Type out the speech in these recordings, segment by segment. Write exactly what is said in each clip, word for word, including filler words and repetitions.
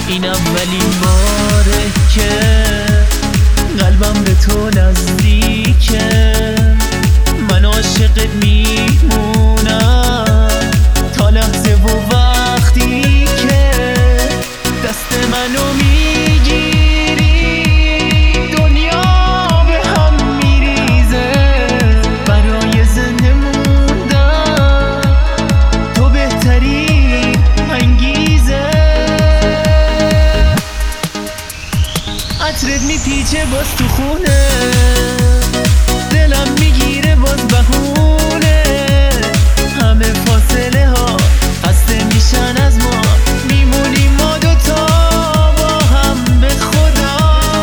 این اولین باره که قلبم به تو نزدیکه. من عاشقت میمونم تا لحظه و وقتی که دست منو میگیری دنیا به هم میریزه. برای زنده موندن تو بهترین انگیزه. عطرت میپیچه باز تو خونه، دلم میگیره باز بهونه. همه فاصله ها خسته میشن از ما، میمونیم ما دوتا با هم به خدا.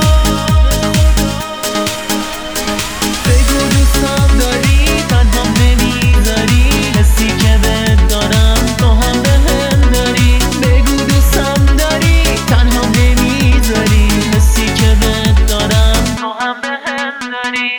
بگو دوستم داری تنهام نمیذاری، حسی که بهت دارم تو هم بهم داری. بگو دوستم داری تنهام نمیذاری، حسی که بهت دارم تو هم بهم داری.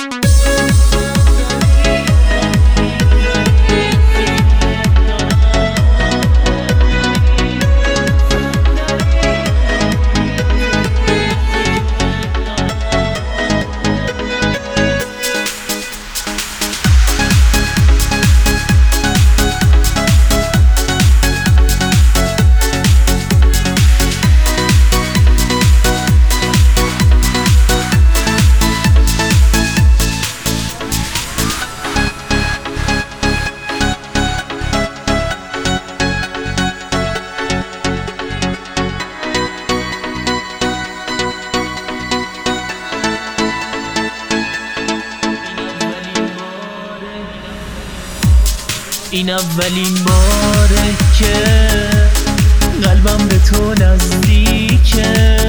این اولین باره که قلبم به تو نزدیکه.